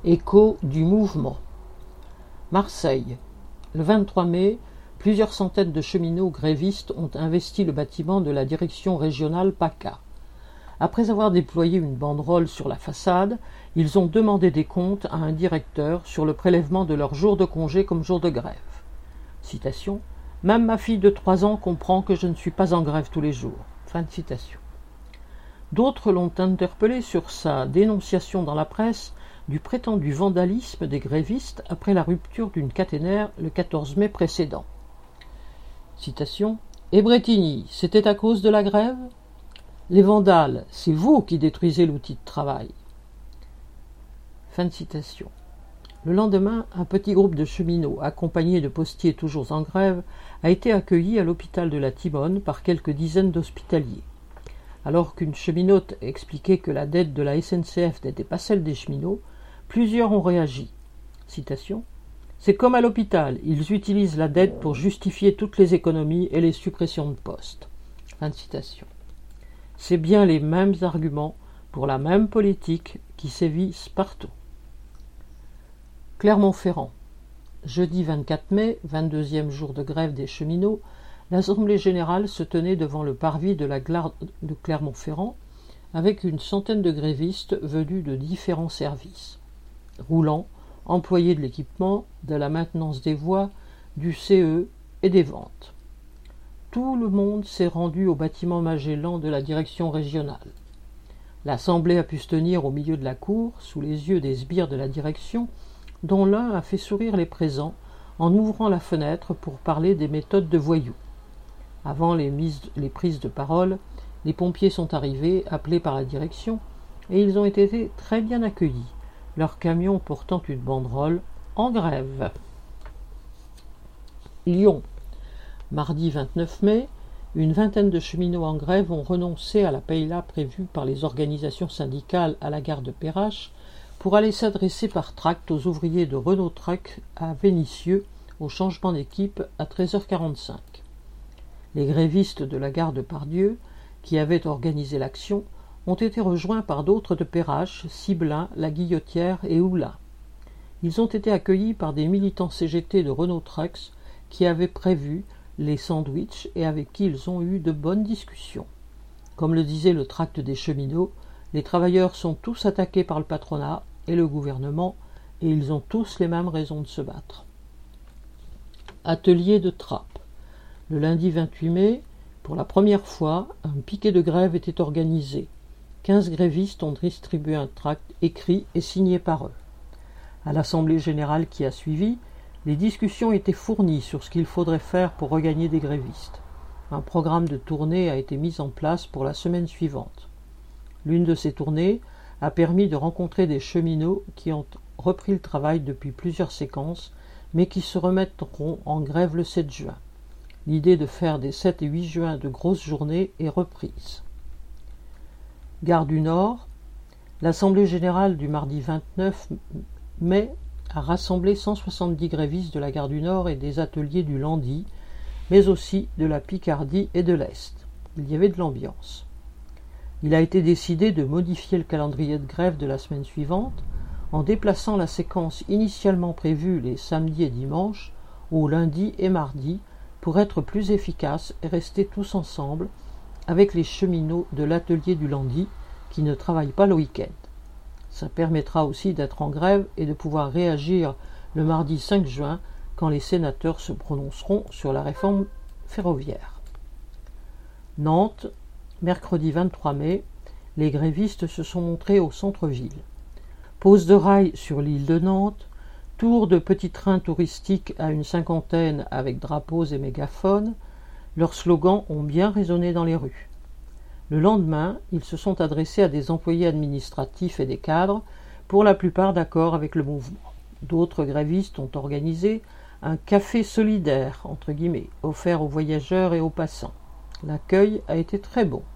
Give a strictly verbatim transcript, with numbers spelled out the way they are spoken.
Écho du mouvement. Marseille. Le vingt-trois mai, plusieurs centaines de cheminots grévistes ont investi le bâtiment de la direction régionale PACA. Après avoir déployé une banderole sur la façade, ils ont demandé des comptes à un directeur sur le prélèvement de leur jour de congé comme jour de grève. Citation. « Même ma fille de trois ans comprend que je ne suis pas en grève tous les jours. » Fin de citation. D'autres l'ont interpellé sur sa dénonciation dans la presse du prétendu vandalisme des grévistes après la rupture d'une caténaire le quatorze mai précédent. Citation. « Et Bretigny, c'était à cause de la grève ? Les vandales, c'est vous qui détruisez l'outil de travail. » Fin de citation. Le lendemain, un petit groupe de cheminots, accompagnés de postiers toujours en grève, a été accueilli à l'hôpital de la Timone par quelques dizaines d'hospitaliers. Alors qu'une cheminote expliquait que la dette de la S N C F n'était pas celle des cheminots, plusieurs ont réagi. Citation. « C'est comme à l'hôpital, ils utilisent la dette pour justifier toutes les économies et les suppressions de postes. » Fin de citation. C'est bien les mêmes arguments pour la même politique qui sévissent partout. Clermont-Ferrand. Jeudi vingt-quatre mai, vingt-deuxième jour de grève des cheminots, l'Assemblée générale se tenait devant le parvis de la gare de Clermont-Ferrand avec une centaine de grévistes venus de différents services. Roulants, employés de l'équipement, de la maintenance des voies, du C E et des ventes. Tout le monde s'est rendu au bâtiment Magellan de la direction régionale. L'Assemblée a pu se tenir au milieu de la cour, sous les yeux des sbires de la direction, dont l'un a fait sourire les présents en ouvrant la fenêtre pour parler des méthodes de voyous. Avant les, mises, les prises de parole, les pompiers sont arrivés, appelés par la direction, et ils ont été très bien accueillis, leur camion portant une banderole « En grève ». Lyon. Mardi vingt-neuf mai, une vingtaine de cheminots en grève ont renoncé à la paye-là prévue par les organisations syndicales à la gare de Perrache pour aller s'adresser par tract aux ouvriers de Renault Truck à Vénissieux au changement d'équipe à treize heures quarante-cinq. Les grévistes de la gare de Pardieu, qui avaient organisé l'action, ont été rejoints par d'autres de Perrache, Ciblin, La Guillotière et Oulin. Ils ont été accueillis par des militants C G T de Renault Trucks qui avaient prévu les sandwichs et avec qui ils ont eu de bonnes discussions. Comme le disait le tract des cheminots, les travailleurs sont tous attaqués par le patronat et le gouvernement et ils ont tous les mêmes raisons de se battre. Atelier de trappe. Le lundi vingt-huit mai, pour la première fois, un piquet de grève était organisé. Quinze grévistes ont distribué un tract écrit et signé par eux. À l'Assemblée générale qui a suivi, les discussions étaient fournies sur ce qu'il faudrait faire pour regagner des grévistes. Un programme de tournée a été mis en place pour la semaine suivante. L'une de ces tournées a permis de rencontrer des cheminots qui ont repris le travail depuis plusieurs séquences, mais qui se remettront en grève le sept juin. L'idée de faire des sept et huit juin de grosses journées est reprise. Gare du Nord. L'Assemblée générale du mardi vingt-neuf mai a rassemblé cent soixante-dix grévistes de la gare du Nord et des ateliers du Landy, mais aussi de la Picardie et de l'Est. Il y avait de l'ambiance. Il a été décidé de modifier le calendrier de grève de la semaine suivante en déplaçant la séquence initialement prévue les samedis et dimanches au lundi et mardi pour être plus efficace et rester tous ensemble avec les cheminots de l'atelier du Landy qui ne travaillent pas le week-end. Ça permettra aussi d'être en grève et de pouvoir réagir le mardi cinq juin quand les sénateurs se prononceront sur la réforme ferroviaire. Nantes, mercredi vingt-trois mai, les grévistes se sont montrés au centre-ville. Pose de rail sur l'île de Nantes, tour de petits trains touristiques à une cinquantaine avec drapeaux et mégaphones, leurs slogans ont bien résonné dans les rues. Le lendemain, ils se sont adressés à des employés administratifs et des cadres, pour la plupart d'accord avec le mouvement. D'autres grévistes ont organisé un café solidaire, entre guillemets, offert aux voyageurs et aux passants. L'accueil a été très bon.